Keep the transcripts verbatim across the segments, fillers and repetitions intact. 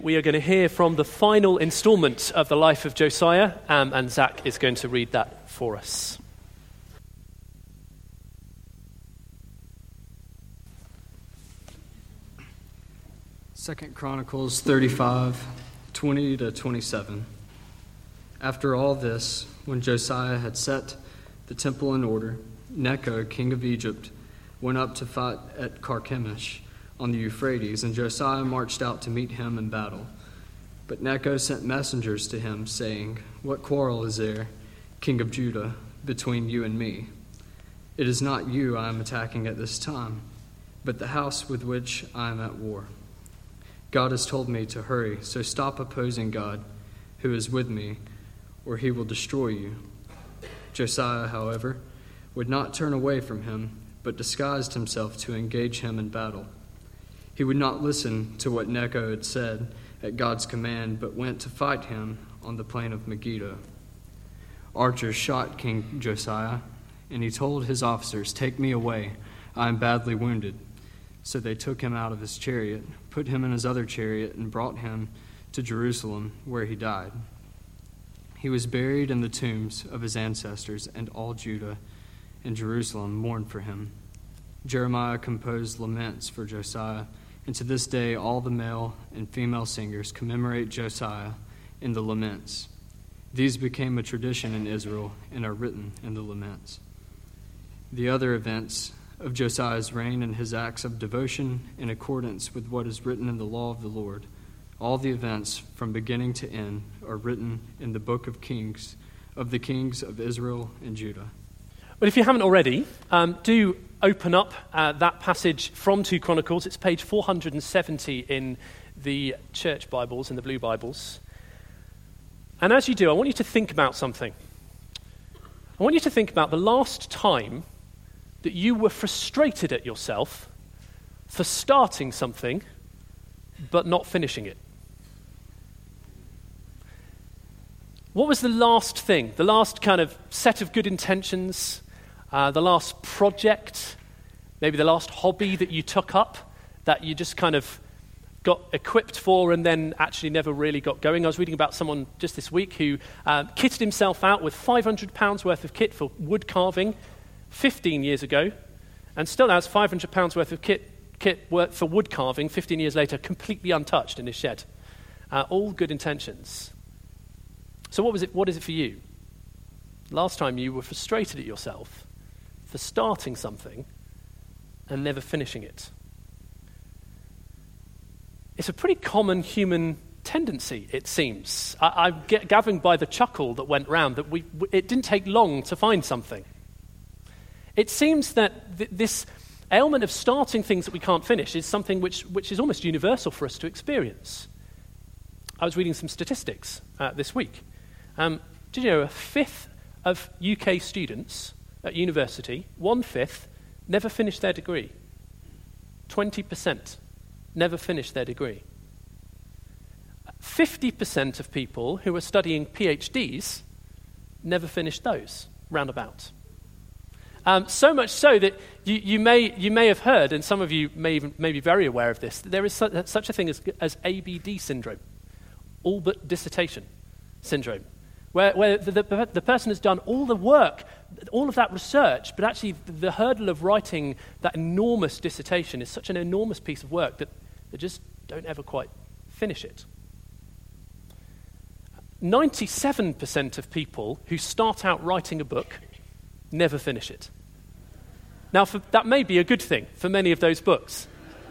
We are going to hear from the final installment of the life of Josiah, um, and Zach is going to read that for us. Second Chronicles thirty-five, twenty to twenty-seven. After all this, when Josiah had set the temple in order, Necho, king of Egypt, went up to fight at Carchemish on the Euphrates, and Josiah marched out to meet him in battle. But Necho sent messengers to him, saying, "What quarrel is there, king of Judah, between you and me? It is not you I am attacking at this time, but the house with which I am at war. God has told me to hurry, so stop opposing God, who is with me, or he will destroy you." Josiah, however, would not turn away from him, but disguised himself to engage him in battle. He would not listen to what Necho had said at God's command, but went to fight him on the plain of Megiddo. Archers shot King Josiah, and he told his officers, "Take me away, I am badly wounded." So they took him out of his chariot, put him in his other chariot, and brought him to Jerusalem, where he died. He was buried in the tombs of his ancestors, and all Judah and Jerusalem mourned for him. Jeremiah composed laments for Josiah, and to this day all the male and female singers commemorate Josiah in the laments. These became a tradition in Israel and are written in the laments. The other events of Josiah's reign and his acts of devotion in accordance with what is written in the law of the Lord, all the events from beginning to end are written in the book of Kings, of the kings of Israel and Judah. Well, if you haven't already, um, do open up uh, that passage from Second Chronicles. It's page four hundred seventy in the church Bibles, in the blue Bibles. And as you do, I want you to think about something. I want you to think about the last time that you were frustrated at yourself for starting something but not finishing it. What was the last thing, the last kind of set of good intentions, uh, the last project, maybe the last hobby that you took up that you just kind of got equipped for and then actually never really got going? I was reading about someone just this week who uh, kitted himself out with five hundred pounds worth of kit for wood carving fifteen years ago, and still has five hundred pounds worth of kit, kit work for wood carving fifteen years later, completely untouched in his shed. Uh, all good intentions. So what was it? What is it for you? Last time you were frustrated at yourself for starting something and never finishing it. It's a pretty common human tendency, it seems. I, I'm get, gathering by the chuckle that went round that we, it didn't take long to find something. It seems that th- this ailment of starting things that we can't finish is something which, which is almost universal for us to experience. I was reading some statistics uh, this week. Um, did you know a fifth of U K students at university, one-fifth, never finished their degree? twenty percent never finished their degree. fifty percent of people who are studying PhDs never finished those, roundabout. Um, so much so that you, you may you may have heard, and some of you may even may be very aware of this, that there is su- such a thing as, as A B D syndrome, all but dissertation syndrome, where, where the, the, the person has done all the work, all of that research, but actually the, the hurdle of writing that enormous dissertation is such an enormous piece of work that they just don't ever quite finish it. ninety-seven percent of people who start out writing a book never finish it. Now, for, that may be a good thing for many of those books.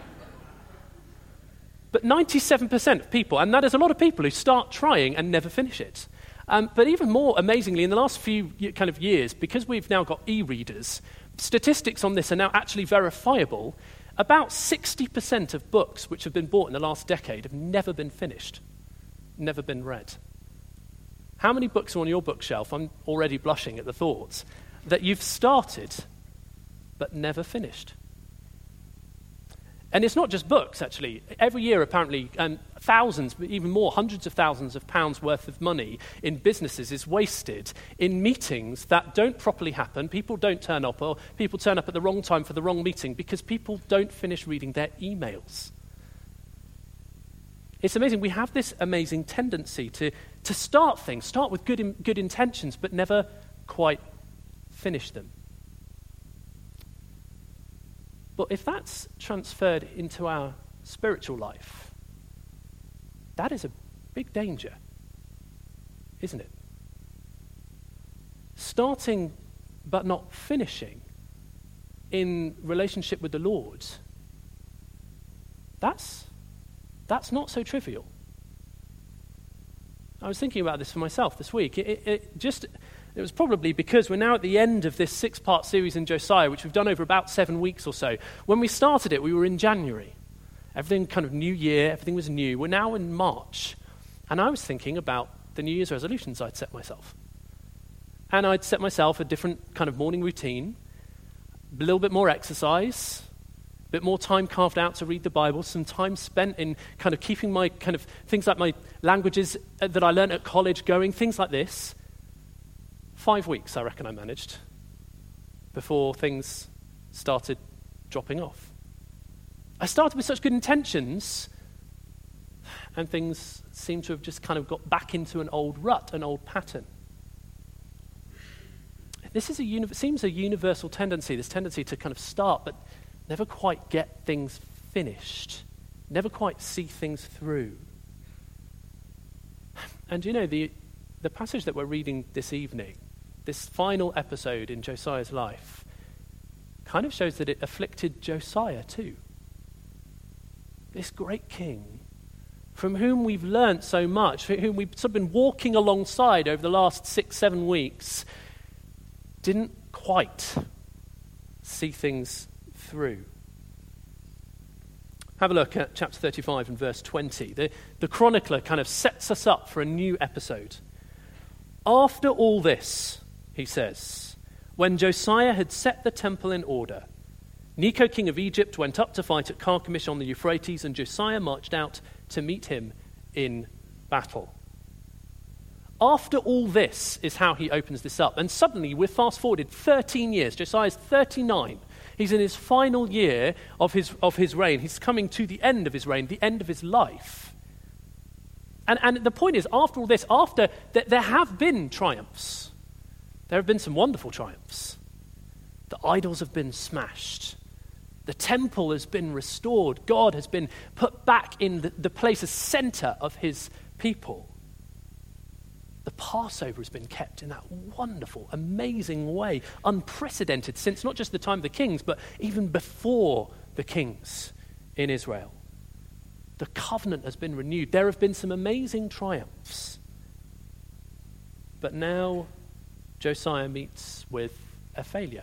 But ninety-seven percent of people, and that is a lot of people who start trying and never finish it. Um, but even more amazingly, in the last few kind of years, because we've now got e-readers, statistics on this are now actually verifiable. About sixty percent of books which have been bought in the last decade have never been finished, never been read. How many books are on your bookshelf, I'm already blushing at the thoughts, that you've started but never finished? And it's not just books, actually. Every year, apparently, um, thousands, even more, hundreds of thousands of pounds worth of money in businesses is wasted in meetings that don't properly happen. People don't turn up, or people turn up at the wrong time for the wrong meeting because people don't finish reading their emails. It's amazing. We have this amazing tendency to, to start things, start with good, in, good intentions, but never quite finish them. But if that's transferred into our spiritual life, that is a big danger, isn't it? Starting but not finishing in relationship with the Lord, that's, that's not so trivial. I was thinking about this for myself this week. It, it, it just... It was probably because we're now at the end of this six-part series in Josiah, which we've done over about seven weeks or so. When we started it, we were in January. Everything kind of new year, everything was new. We're now in March. And I was thinking about the New Year's resolutions I'd set myself. And I'd set myself a different kind of morning routine, a little bit more exercise, a bit more time carved out to read the Bible, some time spent in kind of keeping my kind of things like my languages that I learned at college going, things like this. Five weeks, I reckon I managed, before things started dropping off. I started with such good intentions, and things seem to have just kind of got back into an old rut, an old pattern. This is a uni- seems a universal tendency, this tendency to kind of start, but never quite get things finished, never quite see things through. And you know, the the passage that we're reading this evening, this final episode in Josiah's life, kind of shows that it afflicted Josiah too. This great king, from whom we've learnt so much, whom we've sort of been walking alongside over the last six, seven weeks, didn't quite see things through. Have a look at chapter thirty-five and verse twenty. The, the chronicler kind of sets us up for a new episode. After all this, he says, when Josiah had set the temple in order, Necho, king of Egypt, went up to fight at Carchemish on the Euphrates, and Josiah marched out to meet him in battle. After all this is how he opens this up. And suddenly we're fast-forwarded thirteen years. Josiah's thirty-nine. He's in his final year of his, of his reign. He's coming to the end of his reign, the end of his life. And, and the point is, after all this, after th- there have been triumphs. There have been some wonderful triumphs. The idols have been smashed. The temple has been restored. God has been put back in the, the place, the center of his people. The Passover has been kept in that wonderful, amazing way, unprecedented since not just the time of the kings, but even before the kings in Israel. The covenant has been renewed. There have been some amazing triumphs. But now Josiah meets with a failure.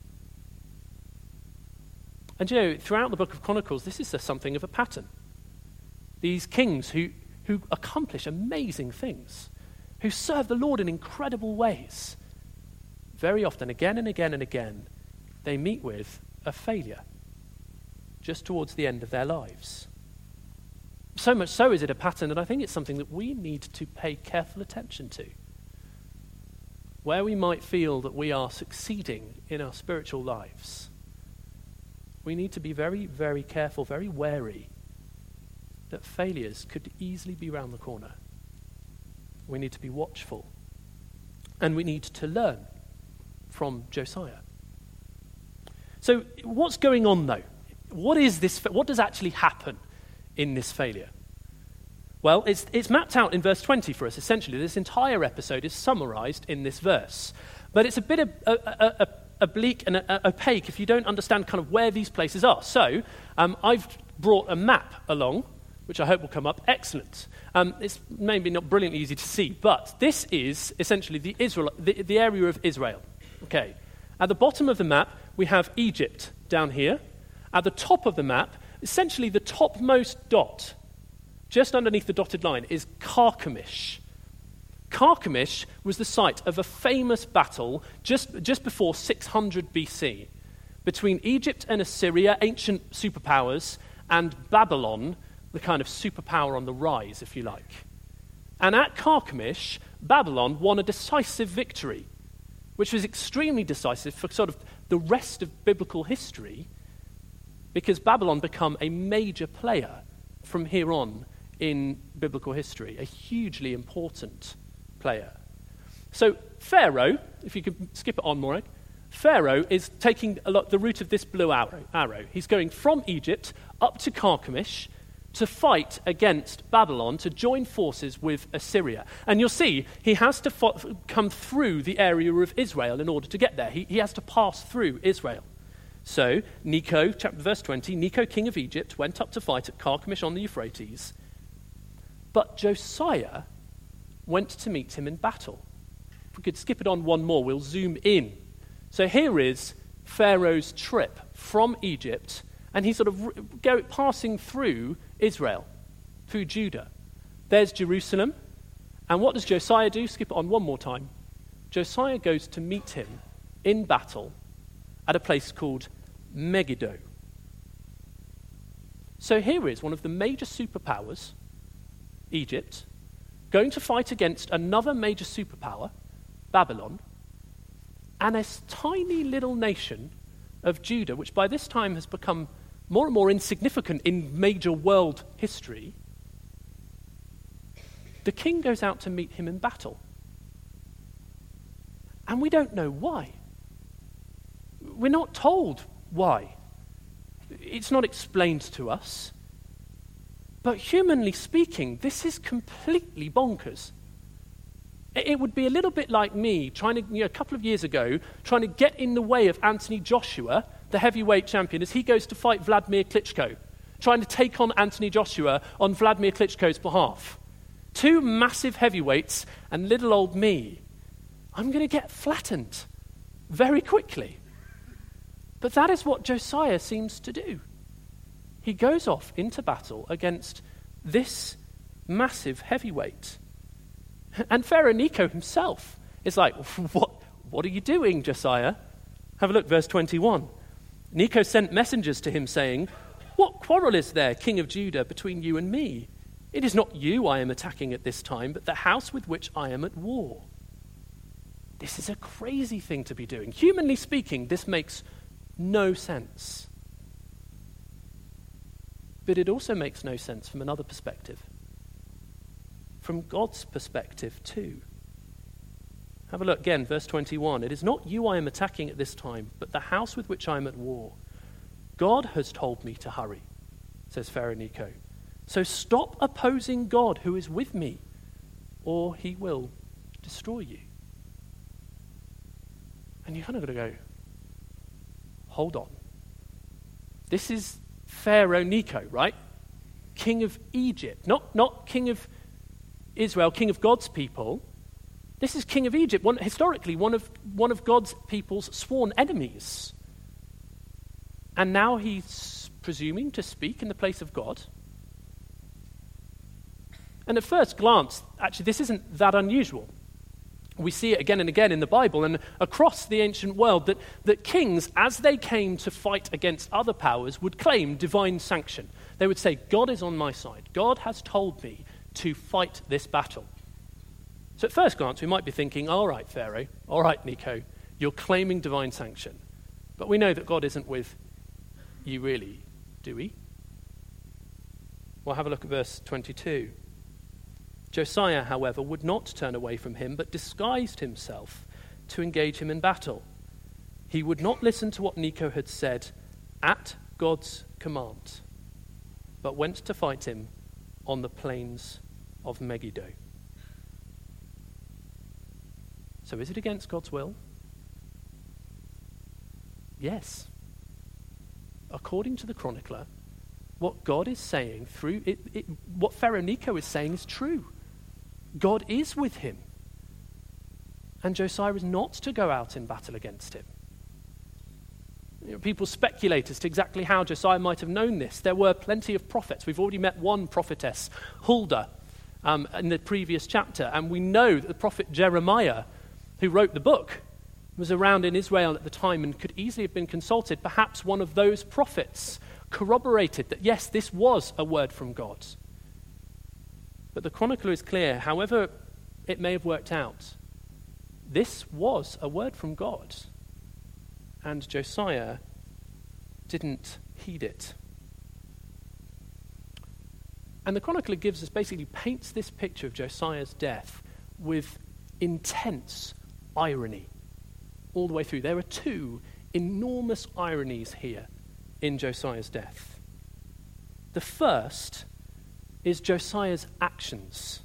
And you know, throughout the book of Chronicles, this is something of a pattern. These kings who, who accomplish amazing things, who serve the Lord in incredible ways, very often, again and again and again, they meet with a failure just towards the end of their lives. So much so is it a pattern that I think it's something that we need to pay careful attention to. Where we might feel that we are succeeding in our spiritual lives, we need to be very, very careful, very wary that failures could easily be round the corner. We need to be watchful. And we need to learn from Josiah. So what's going on though? What is this? What does actually happen in this failure? Well, it's, it's mapped out in verse twenty for us, essentially. This entire episode is summarized in this verse. But it's a bit of, uh, uh, uh, oblique and uh, opaque if you don't understand kind of where these places are. So um, I've brought a map along, which I hope will come up. Excellent. Um, it's maybe not brilliantly easy to see, but this is essentially the, Israel, the, the area of Israel. Okay. At the bottom of the map, we have Egypt down here. At the top of the map, essentially the topmost dot, just underneath the dotted line, is Carchemish. Carchemish was the site of a famous battle just, just before six hundred B C between Egypt and Assyria, ancient superpowers, and Babylon, the kind of superpower on the rise, if you like. And at Carchemish, Babylon won a decisive victory, which was extremely decisive for sort of the rest of biblical history, because Babylon became a major player from here on in biblical history, a hugely important player. So Pharaoh, if you could skip it on, Morag, Pharaoh is taking a lot, the route of this blue arrow, arrow. He's going from Egypt up to Carchemish to fight against Babylon, to join forces with Assyria. And you'll see he has to fo- come through the area of Israel in order to get there. He, he has to pass through Israel. So Necho, chapter verse twenty, Necho, king of Egypt, went up to fight at Carchemish on the Euphrates. But Josiah went to meet him in battle. If we could skip it on one more, we'll zoom in. So here is Pharaoh's trip from Egypt, and he's sort of go, passing through Israel, through Judah. There's Jerusalem. And what does Josiah do? Skip it on one more time. Josiah goes to meet him in battle at a place called Megiddo. So here is one of the major superpowers, Egypt, going to fight against another major superpower, Babylon, and a tiny little nation of Judah, which by this time has become more and more insignificant in major world history. The king goes out to meet him in battle. And we don't know why. We're not told why. It's not explained to us. But humanly speaking, this is completely bonkers. It would be a little bit like me trying to, you know, a couple of years ago, trying to get in the way of Anthony Joshua, the heavyweight champion, as he goes to fight Vladimir Klitschko, trying to take on Anthony Joshua on Vladimir Klitschko's behalf. Two massive heavyweights and little old me. I'm going to get flattened very quickly. But that is what Josiah seems to do. He goes off into battle against this massive heavyweight. And Pharaoh Necho himself is like, what, what are you doing, Josiah? Have a look, verse twenty-one. Necho sent messengers to him saying, what quarrel is there, king of Judah, between you and me? It is not you I am attacking at this time, but the house with which I am at war. This is a crazy thing to be doing. Humanly speaking, this makes no sense. But it also makes no sense from another perspective. From God's perspective too. Have a look again, verse twenty-one. It is not you I am attacking at this time, but the house with which I am at war. God has told me to hurry, says Pharaoh Necho. So stop opposing God who is with me, or he will destroy you. And you're kind of got to go, hold on. This is Pharaoh Necho, right? King of Egypt, not, not king of Israel, king of God's people. This is king of Egypt, one, historically one of, one of God's people's sworn enemies. And now he's presuming to speak in the place of God. And at first glance, actually, this isn't that unusual. We see it again and again in the Bible and across the ancient world that, that kings, as they came to fight against other powers, would claim divine sanction. They would say, God is on my side. God has told me to fight this battle. So at first glance, we might be thinking, all right, Pharaoh, all right, Necho, you're claiming divine sanction. But we know that God isn't with you really, do we? Well, have a look at verse twenty-two. Josiah, however, would not turn away from him, but disguised himself to engage him in battle. He would not listen to what Necho had said at God's command, but went to fight him on the plains of Megiddo. So is it against God's will? Yes. According to the chronicler, what God is saying through it, it, what Pharaoh Necho is saying is true. God is with him. And Josiah is not to go out in battle against him. You know, people speculate as to exactly how Josiah might have known this. There were plenty of prophets. We've already met one prophetess, Huldah, um, in the previous chapter. And we know that the prophet Jeremiah, who wrote the book, was around in Israel at the time and could easily have been consulted. Perhaps one of those prophets corroborated that, yes, this was a word from God. But the chronicler is clear, however it may have worked out, this was a word from God, and Josiah didn't heed it. And the chronicler gives us, basically paints this picture of Josiah's death with intense irony all the way through. There are two enormous ironies here in Josiah's death. The first is Josiah's actions.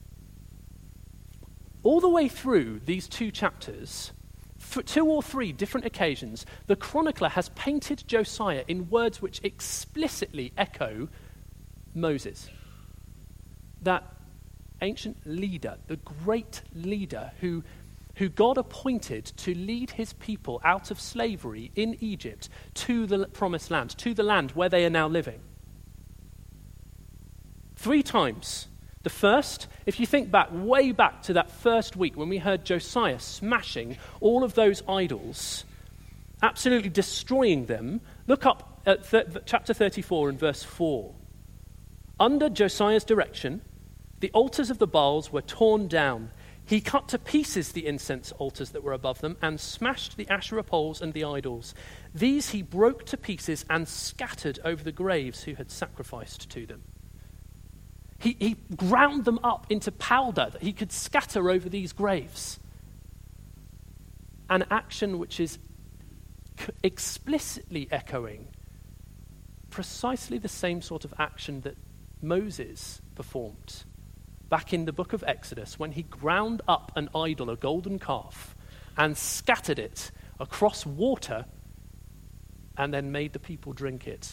All the way through these two chapters, for two or three different occasions, the chronicler has painted Josiah in words which explicitly echo Moses, that ancient leader, the great leader who, who God appointed to lead his people out of slavery in Egypt to the promised land, to the land where they are now living. Three times. The first, if you think back, way back to that first week when we heard Josiah smashing all of those idols, absolutely destroying them, look up at th- chapter thirty-four and verse four. Under Josiah's direction, the altars of the Baals were torn down. He cut to pieces the incense altars that were above them and smashed the Asherah poles and the idols. These he broke to pieces and scattered over the graves who had sacrificed to them. He, he ground them up into powder that he could scatter over these graves. An action which is explicitly echoing precisely the same sort of action that Moses performed back in the book of Exodus when he ground up an idol, a golden calf, and scattered it across water and then made the people drink it.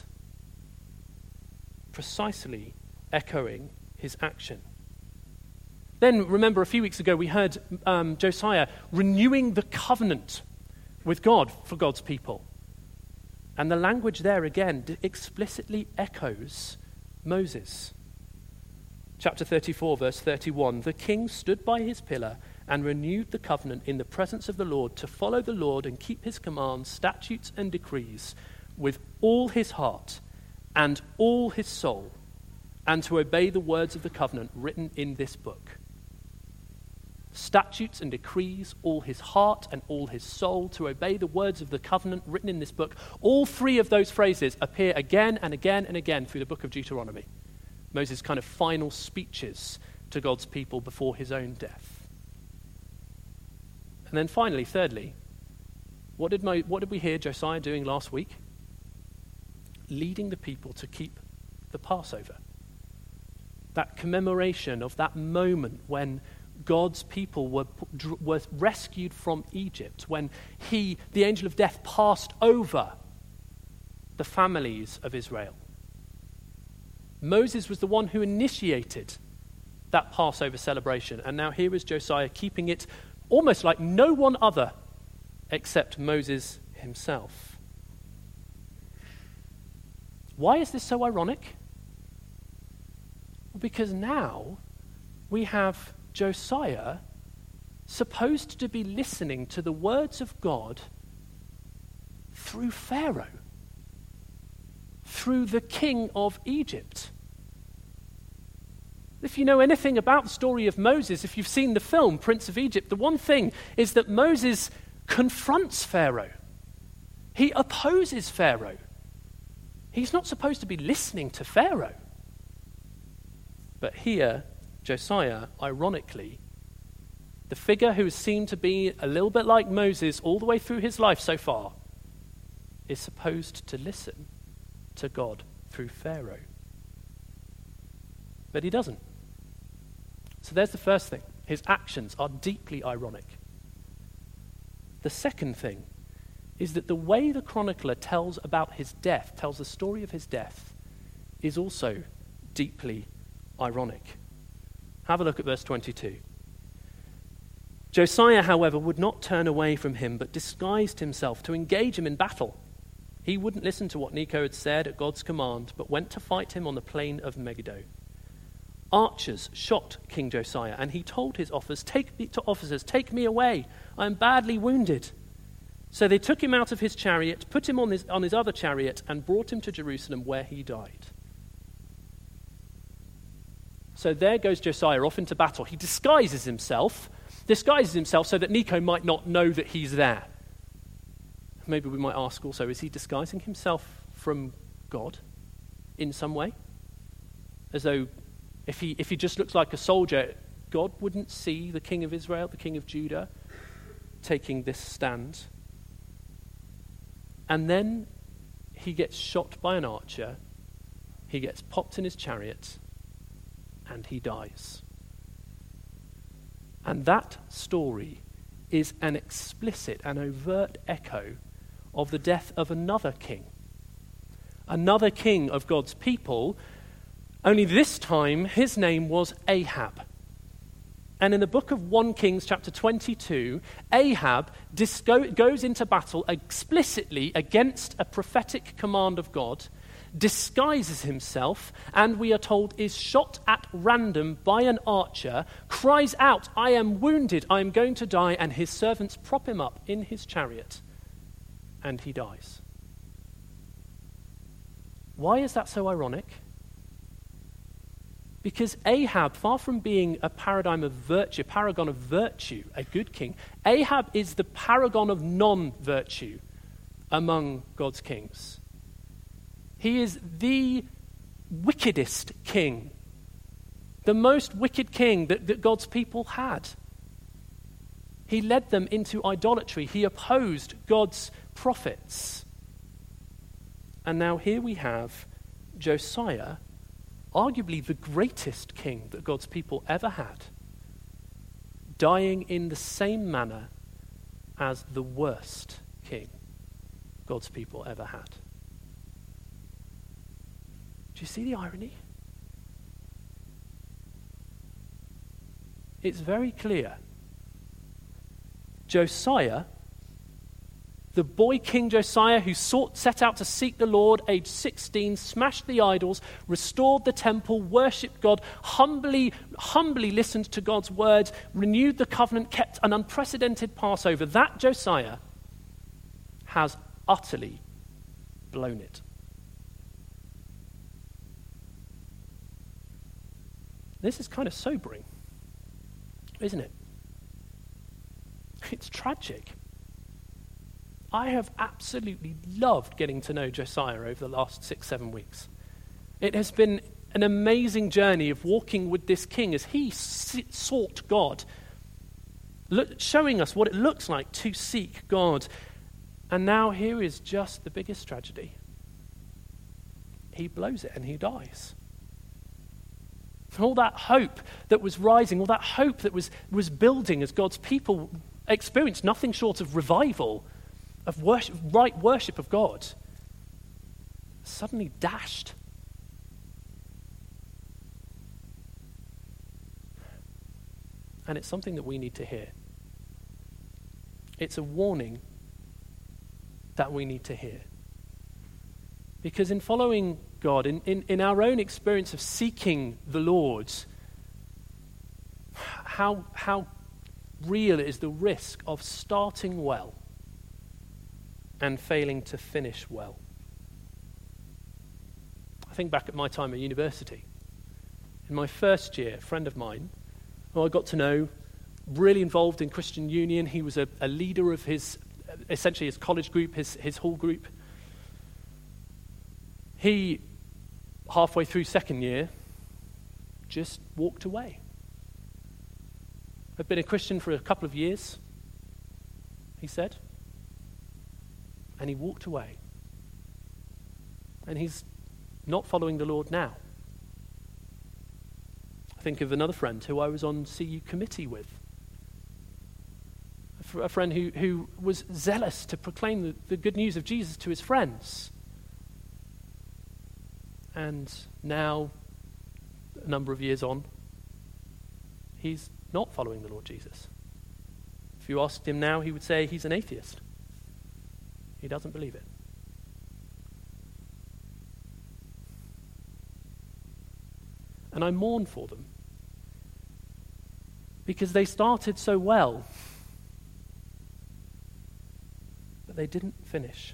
Precisely echoing his action. Then, remember, a few weeks ago we heard um, Josiah renewing the covenant with God for God's people. And the language there again explicitly echoes Moses. Chapter thirty-four, verse thirty-one, the king stood by his pillar and renewed the covenant in the presence of the Lord to follow the Lord and keep his commands, statutes, and decrees with all his heart and all his soul, and to obey the words of the covenant written in this book. Statutes and decrees, all his heart and all his soul, to obey the words of the covenant written in this book. All three of those phrases appear again and again and again through the book of Deuteronomy. Moses' kind of final speeches to God's people before his own death. And then finally, thirdly, what did, Mo- what did we hear Josiah doing last week? Leading the people to keep the Passover. That commemoration of that moment when God's people were, were rescued from Egypt, when he, the angel of death, passed over the families of Israel. Moses was the one who initiated that Passover celebration, and now here is Josiah keeping it almost like no one other except Moses himself. Why is this so ironic? Well, because now we have Josiah supposed to be listening to the words of God through Pharaoh, through the king of Egypt. If you know anything about the story of Moses, if you've seen the film Prince of Egypt, the one thing is that Moses confronts Pharaoh. He opposes Pharaoh. He's not supposed to be listening to Pharaoh. But here, Josiah, ironically, the figure who is seen to be a little bit like Moses all the way through his life so far, is supposed to listen to God through Pharaoh. But he doesn't. So there's the first thing. His actions are deeply ironic. The second thing is that the way the chronicler tells about his death, tells the story of his death, is also deeply ironic. Have a look at verse twenty-two. Josiah, however, would not turn away from him, but disguised himself to engage him in battle. He wouldn't listen to what Necho had said at God's command, but went to fight him on the plain of Megiddo. Archers shot King Josiah, and he told his officers, take me, to officers, take me away. I am badly wounded. So they took him out of his chariot, put him on his, on his other chariot, and brought him to Jerusalem, where he died. So there goes Josiah off into battle. He disguises himself, disguises himself so that Necho might not know that he's there. Maybe we might ask also, is he disguising himself from God in some way? as though if he, if he just looks like a soldier, God wouldn't see the king of Israel, the king of Judah, taking this stand. And then he gets shot by an archer, he gets popped in his chariot, and he dies. And that story is an explicit and overt echo of the death of another king. Another king of God's people, only this time his name was Ahab. And in the book of First Kings chapter twenty-two, Ahab disco- goes into battle explicitly against a prophetic command of God, disguises himself, and we are told is shot at random by an archer, cries out, "I am wounded, I am going to die," and his servants prop him up in his chariot, and he dies. Why is that so ironic? Because Ahab, far from being a paradigm of virtue, a paragon of virtue, a good king, Ahab is the paragon of non-virtue among God's kings. He is the wickedest king, the most wicked king that, that God's people had. He led them into idolatry. He opposed God's prophets. And now here we have Josiah, arguably the greatest king that God's people ever had, dying in the same manner as the worst king God's people ever had. Do you see the irony? It's very clear. Josiah, the boy King Josiah who sought, set out to seek the Lord, age sixteen, smashed the idols, restored the temple, worshipped God, humbly, humbly listened to God's words, renewed the covenant, kept an unprecedented Passover. That Josiah has utterly blown it. This is kind of sobering, isn't it? It's tragic. I have absolutely loved getting to know Josiah over the last six, seven weeks. It has been an amazing journey of walking with this king as he sought God, look, showing us what it looks like to seek God. And now here is just the biggest tragedy. He blows it and he dies. All that hope that was rising, all that hope that was, was building as God's people experienced nothing short of revival, of worship, right worship of God, suddenly dashed. And it's something that we need to hear. It's a warning that we need to hear. Because in following God, in, in, in our own experience of seeking the Lord, how, how real is the risk of starting well and failing to finish well. I think back at my time at university. In my first year, a friend of mine, who I got to know, really involved in Christian Union. He was a, a leader of his, essentially his college group, his, his hall group. He, halfway through second year, just walked away. I've been a Christian for a couple of years, he said. And he walked away. And he's not following the Lord now. I think of another friend who I was on C U committee with. A, fr- a friend who, who was zealous to proclaim the, the good news of Jesus to his friends. And now, a number of years on, he's not following the Lord Jesus. If you asked him now, he would say he's an atheist. He doesn't believe it. And I mourn for them because they started so well, but they didn't finish.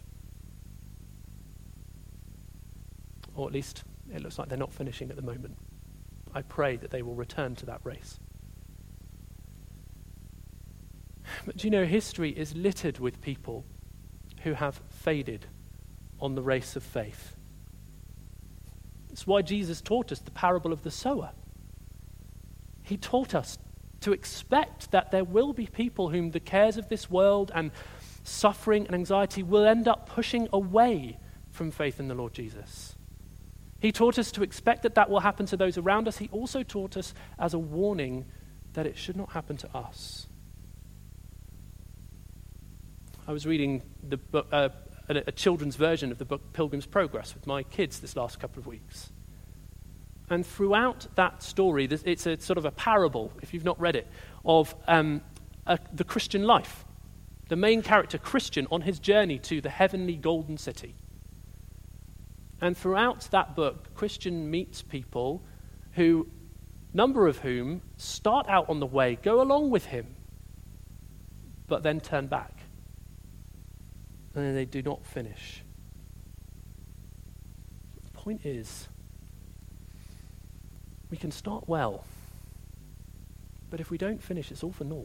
Or at least it looks like they're not finishing at the moment. I pray that they will return to that race. But do you know, history is littered with people who have faded on the race of faith. It's why Jesus taught us the parable of the sower. He taught us to expect that there will be people whom the cares of this world and suffering and anxiety will end up pushing away from faith in the Lord Jesus. He taught us to expect that that will happen to those around us. He also taught us as a warning that it should not happen to us. I was reading the book, uh, a, a children's version of the book Pilgrim's Progress with my kids this last couple of weeks. And throughout that story, it's a sort of a parable, if you've not read it, of um, a, the Christian life. The main character, Christian, on his journey to the heavenly golden city. And throughout that book, Christian meets people who, number of whom, start out on the way, go along with him, but then turn back. And then they do not finish. The point is, we can start well, but if we don't finish, it's all for naught.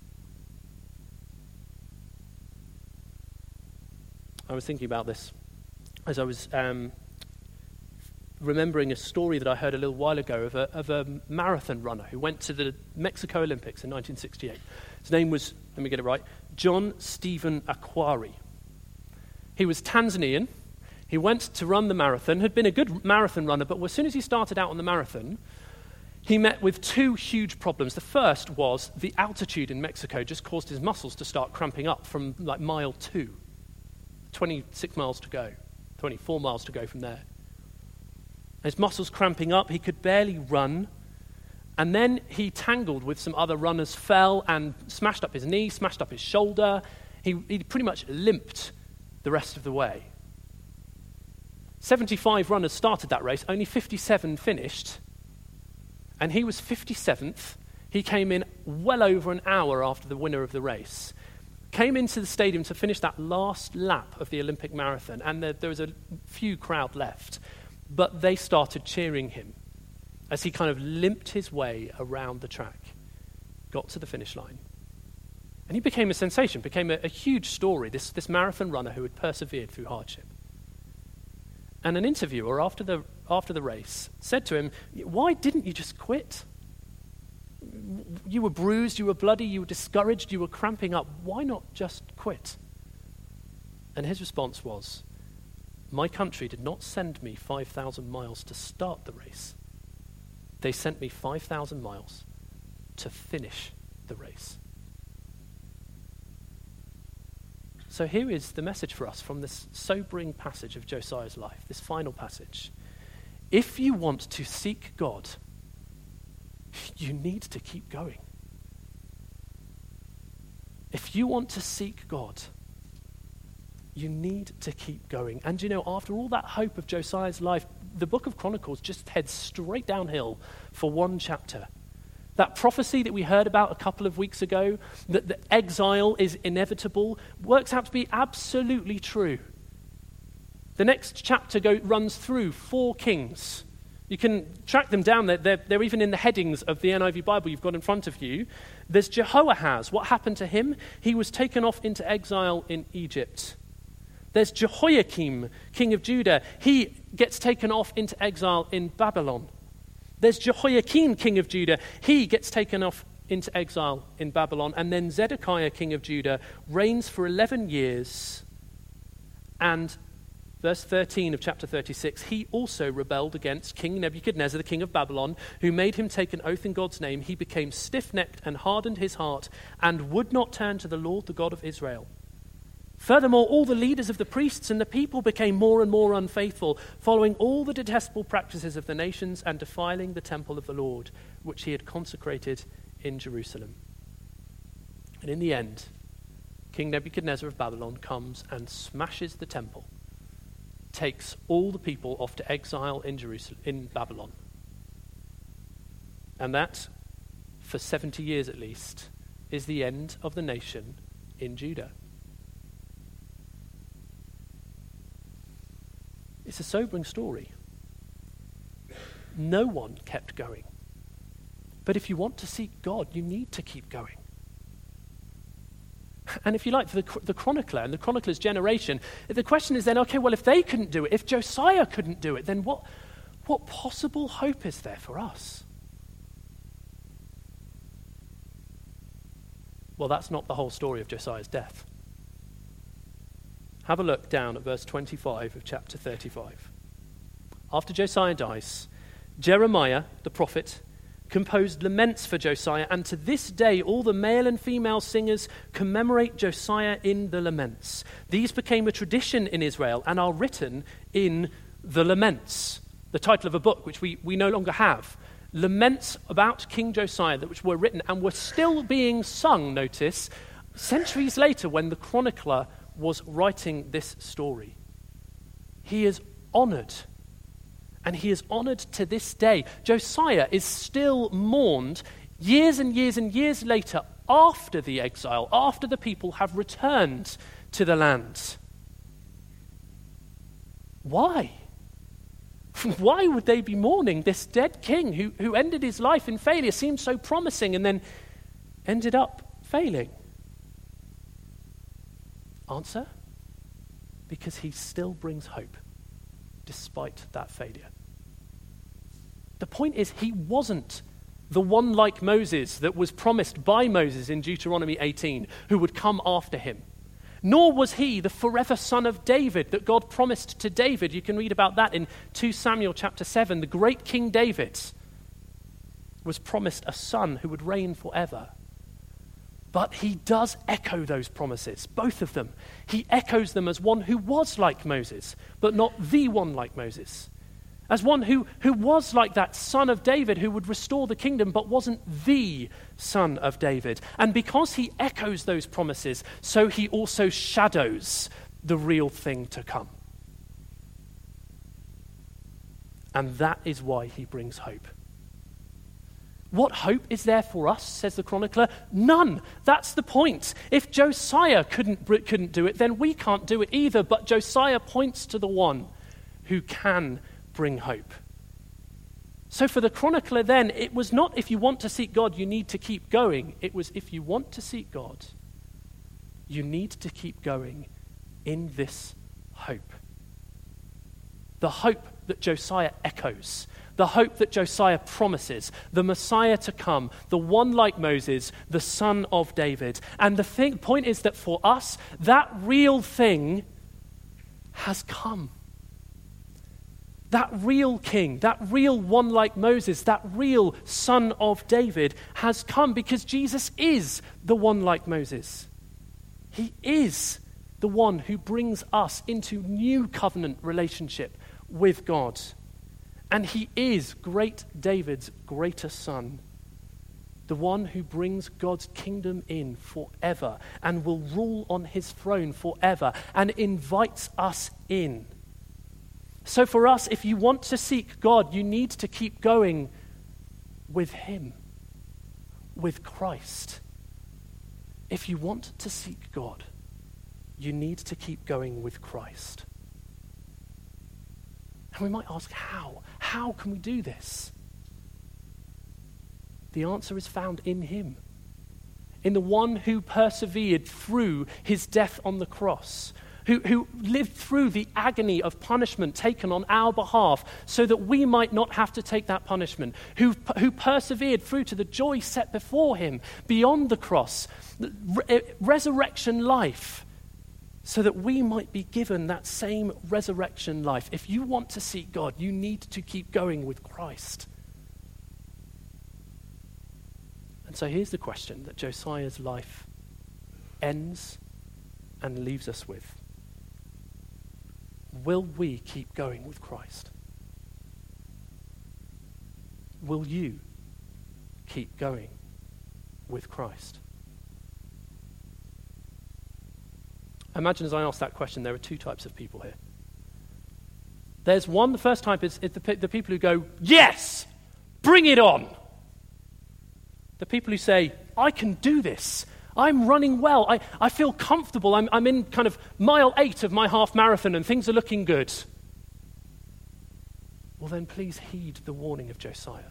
I was thinking about this as I was um, remembering a story that I heard a little while ago of a, of a marathon runner who went to the Mexico Olympics in nineteen sixty-eight. His name was, let me get it right, John Stephen Akhwari. He was Tanzanian. He went to run the marathon, had been a good marathon runner, but as soon as he started out on the marathon, he met with two huge problems. The first was the altitude in Mexico just caused his muscles to start cramping up from like mile two. twenty-six miles to go, twenty-four miles to go from there. His muscles cramping up, he could barely run. And then he tangled with some other runners, fell and smashed up his knee, smashed up his shoulder. He, he pretty much limped the rest of the way. seventy-five runners started that race, only fifty-seven finished. And he was fifty-seventh. He came in well over an hour after the winner of the race. Came into the stadium to finish that last lap of the Olympic marathon, and there, there was a few crowd left. But they started cheering him as he kind of limped his way around the track, got to the finish line. And he became a sensation, became a, a huge story, this, this marathon runner who had persevered through hardship. And an interviewer after the, after the race said to him, "Why didn't you just quit? You were bruised, you were bloody, you were discouraged, you were cramping up. Why not just quit?" And his response was, "My country did not send me five thousand miles to start the race. They sent me five thousand miles to finish the race." So here is the message for us from this sobering passage of Josiah's life, this final passage. If you want to seek God, you need to keep going. If you want to seek God, you need to keep going. And you know, after all that hope of Josiah's life, the book of Chronicles just heads straight downhill for one chapter. That prophecy that we heard about a couple of weeks ago, that the exile is inevitable, works out to be absolutely true. The next chapter go, runs through four kings. You can track them down. They're, they're, they're even in the headings of the N I V Bible you've got in front of you. There's Jehoahaz. What happened to him? He was taken off into exile in Egypt. There's Jehoiakim, king of Judah. He gets taken off into exile in Babylon. There's Jehoiakim, king of Judah. He gets taken off into exile in Babylon. And then Zedekiah, king of Judah, reigns for eleven years. And verse thirteen of chapter thirty-six, he also rebelled against King Nebuchadnezzar, the king of Babylon, who made him take an oath in God's name. He became stiff-necked and hardened his heart and would not turn to the Lord, the God of Israel. Furthermore, all the leaders of the priests and the people became more and more unfaithful, following all the detestable practices of the nations and defiling the temple of the Lord, which he had consecrated in Jerusalem. And in the end, King Nebuchadnezzar of Babylon comes and smashes the temple, takes all the people off to exile in Jerusalem, in Babylon. And that, for seventy years at least, is the end of the nation in Judah. It's a sobering story. No one kept going. But if you want to seek God, you need to keep going. And if you like, for the, the chronicler and the chronicler's generation, the question is then, okay, well, if they couldn't do it, if Josiah couldn't do it, then what, what possible hope is there for us? Well, that's not the whole story of Josiah's death. Have a look down at verse twenty-five of chapter thirty-five. After Josiah dies, Jeremiah, the prophet, composed laments for Josiah, and to this day all the male and female singers commemorate Josiah in the laments. These became a tradition in Israel and are written in the Laments, the title of a book which we, we no longer have. Laments about King Josiah, that which were written and were still being sung, notice, centuries later when the chronicler was writing this story. He is honored, and he is honored to this day. Josiah is still mourned years and years and years later after the exile, after the people have returned to the land. Why? Why would they be mourning this dead king who, who ended his life in failure, seemed so promising, and then ended up failing? Answer? Because he still brings hope, despite that failure. The point is, he wasn't the one like Moses that was promised by Moses in Deuteronomy eighteen, who would come after him. Nor was he the forever son of David that God promised to David. You can read about that in Second Samuel chapter seven. The great King David was promised a son who would reign forever. But he does echo those promises, both of them. He echoes them as one who was like Moses, but not the one like Moses. As one who, who was like that son of David who would restore the kingdom, but wasn't the son of David. And because he echoes those promises, so he also shadows the real thing to come. And that is why he brings hope. What hope is there for us, says the chronicler? None. That's the point. If Josiah couldn't, couldn't do it, then we can't do it either. But Josiah points to the one who can bring hope. So for the chronicler then, it was not if you want to seek God, you need to keep going. It was if you want to seek God, you need to keep going in this hope. The hope that Josiah echoes. The hope that Josiah promises, the Messiah to come, the one like Moses, the son of David. And the thing, point is that for us, that real thing has come. That real king, that real one like Moses, that real son of David has come because Jesus is the one like Moses. He is the one who brings us into new covenant relationship with God. And he is great David's greater son, the one who brings God's kingdom in forever and will rule on his throne forever and invites us in. So for us, if you want to seek God, you need to keep going with him, with Christ. If you want to seek God, you need to keep going with Christ. And we might ask, how? How can we do this? The answer is found in him, in the one who persevered through his death on the cross, who, who lived through the agony of punishment taken on our behalf so that we might not have to take that punishment, who, who persevered through to the joy set before him beyond the cross, re- resurrection life, so that we might be given that same resurrection life. If you want to seek God, you need to keep going with Christ. And so here's the question that Josiah's life ends and leaves us with. Will we keep going with Christ? Will you keep going with Christ? Imagine as I ask that question, there are two types of people here. There's one, the first type is, is the, the people who go, yes, bring it on. The people who say, I can do this. I'm running well. I, I feel comfortable. I'm, I'm in kind of mile eight of my half marathon and things are looking good. Well, then please heed the warning of Josiah.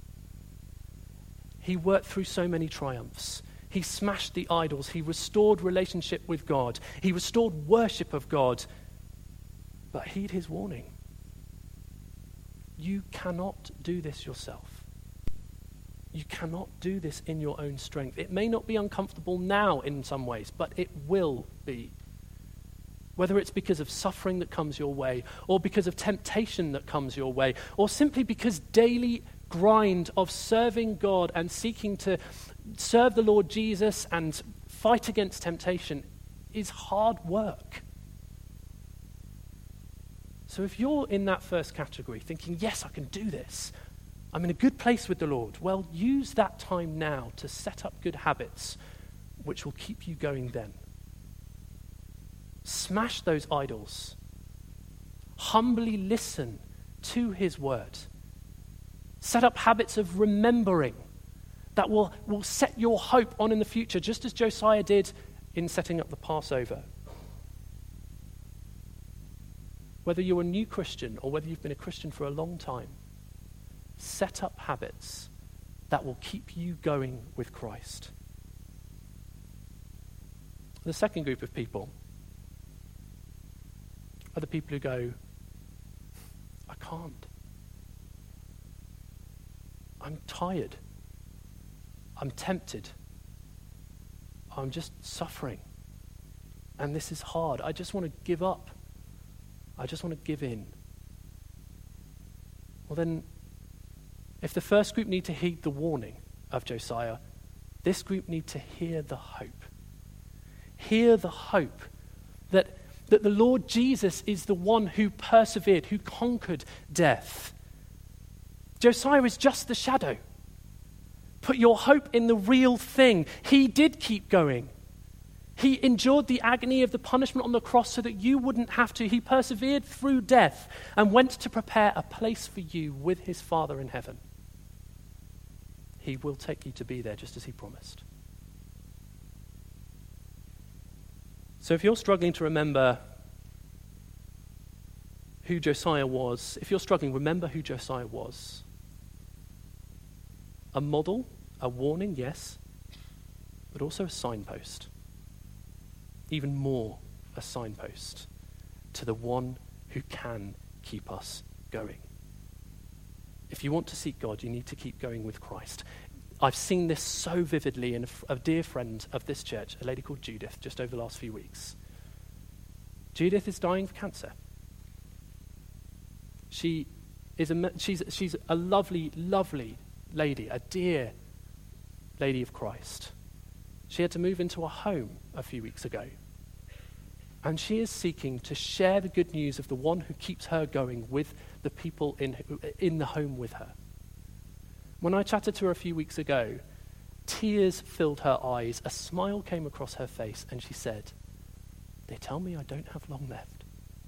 He worked through so many triumphs. He smashed the idols. He restored relationship with God. He restored worship of God. But heed his warning. you cannot do this yourself. You cannot do this in your own strength. It may not be uncomfortable now in some ways, but it will be. Whether it's because of suffering that comes your way, or because of temptation that comes your way, or simply because daily grind of serving God and seeking to serve the Lord Jesus and fight against temptation is hard work. So if you're in that first category, thinking, yes, I can do this, I'm in a good place with the Lord, well, use that time now to set up good habits which will keep you going then. Smash those idols. Humbly listen to his word. Set up habits of remembering that will, will set your hope on in the future, just as Josiah did in setting up the Passover. Whether you're a new Christian or whether you've been a Christian for a long time, set up habits that will keep you going with Christ. The second group of people are the people who go, I can't. I'm tired. I'm tempted. I'm just suffering. And this is hard. I just want to give up. I just want to give in. Well then, if the first group need to heed the warning of Josiah, this group need to hear the hope. Hear the hope that, that the Lord Jesus is the one who persevered, who conquered death. Josiah is just the shadow. Put your hope in the real thing. He did keep going. He endured the agony of the punishment on the cross so that you wouldn't have to. He persevered through death and went to prepare a place for you with his Father in heaven. He will take you to be there just as he promised. So if you're struggling to remember who Josiah was, if you're struggling, remember who Josiah was. A model, a warning, yes, but also a signpost. Even more, a signpost to the one who can keep us going. If you want to seek God, you need to keep going with Christ. I've seen this so vividly in a, a dear friend of this church, a lady called Judith, just over the last few weeks. Judith is dying of cancer. She is a, she's, she's a lovely, lovely lady, a dear lady of Christ. She had to move into a home a few weeks ago. And she is seeking to share the good news of the one who keeps her going with the people in, in the home with her. When I chatted to her a few weeks ago, tears filled her eyes, a smile came across her face, and she said, "They tell me I don't have long left."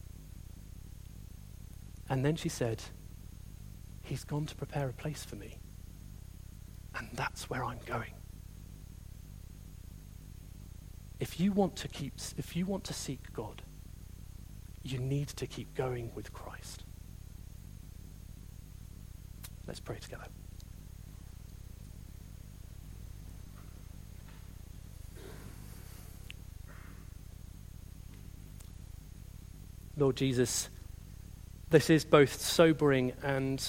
And then she said, "He's gone to prepare a place for me. And that's where I'm going." If you want to keep, if you want to seek God, you need to keep going with Christ. Let's pray together. Lord Jesus, this is both sobering and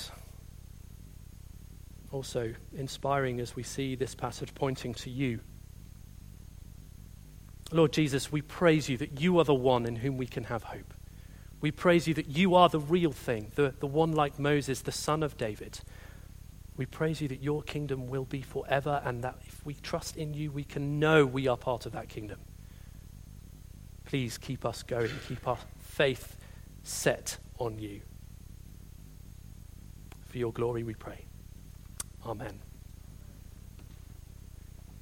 also inspiring as we see this passage pointing to you. Lord Jesus, we praise you that you are the one in whom we can have hope. We praise you that you are the real thing, the, the one like Moses, the son of David. We praise you that your kingdom will be forever, and that if we trust in you, we can know we are part of that kingdom. Please keep us going, keep our faith set on you. For your glory we pray. Amen.